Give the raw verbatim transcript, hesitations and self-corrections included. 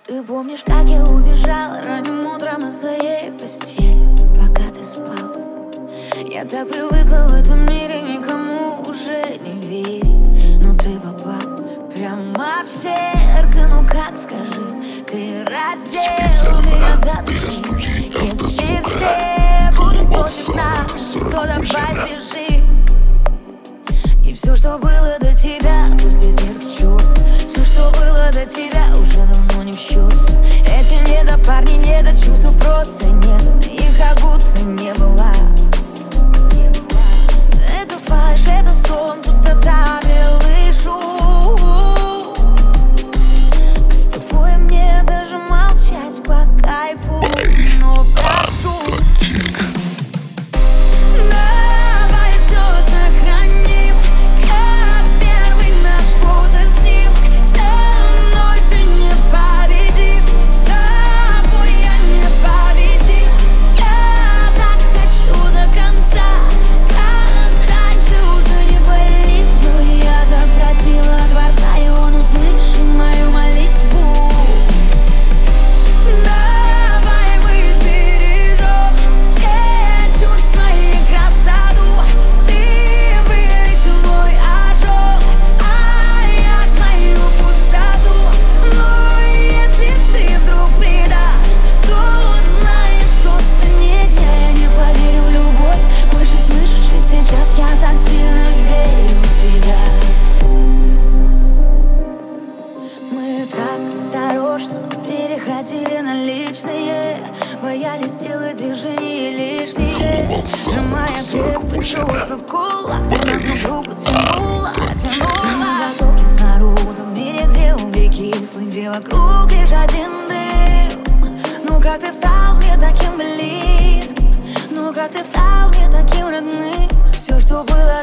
Ты помнишь, как я убежала ранним утром из твоей постели, пока ты спал? Я так привыкла в этом мире никому уже не верить, но ты попал прямо в сердце. Ну как, скажи, ты раздел меня до души. Если все будут против нас, то давай свяжи. И все, что было до тебя, пусть летит к черту. Все, что было до тебя, уже давно не в счет. Эти недопарни, недочувства просто нет, их как будто не было. Это фальшь, это сон, пустота, белый шум. С тобой мне даже молчать по кайфу, но прошу, давай все сохраним, как первый наш фотоснимок. Со мной ты не победим, с тобой я не победим. Я так хочу до конца, как раньше уже не болит. Но я так просила Творца, и он услышал мою молитву. Давай мы сбережем все чувства и красоту. Ты вылечил мой ожог, а я твою пустоту. Но если ты вдруг предашь, то знаешь, просто нет, я не поверю в любовь больше, слышишь, ведь сейчас я так сильно верю в тебя. Мы так осторожно переходили на личные, боялись сделать движения лишние. Сжимая крепко чувства в кулак, друг другу тянула, тянула. Потоки с народом, в мире, где угли кислые, где вокруг лишь один дым. Ну как ты стал мне таким близким, ну как ты стал мне таким родным. Все, что было